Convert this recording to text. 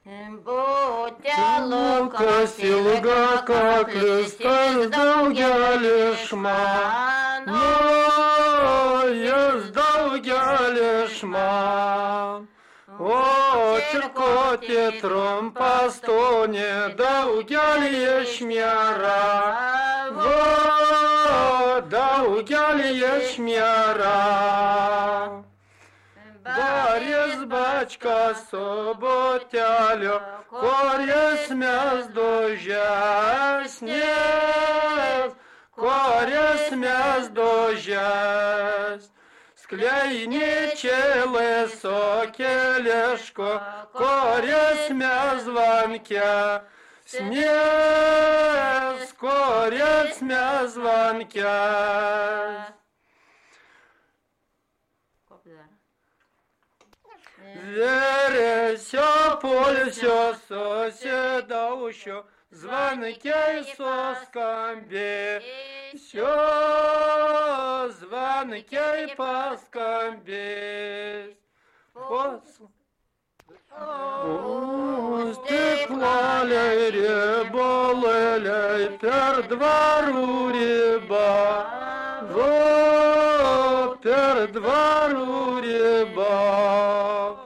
Lukas ilga kaklis, tas daugelis man, jis daugelis man. O čirkoti trumpas toni, daugelis miera, daugelis miera. Boris Bačka su buteliu, kuris mes dužesnės, kuris mes dužes. Skleiničiai su kelišku, kuris mes vankia, snies, kuris mes vankia. Vėresio pulsio susidaušiu, zvankiai suskambėsiu, zvankiai paskambės. Stiklaliai ribolėliai per dvarų ribą, per dvarų ribą.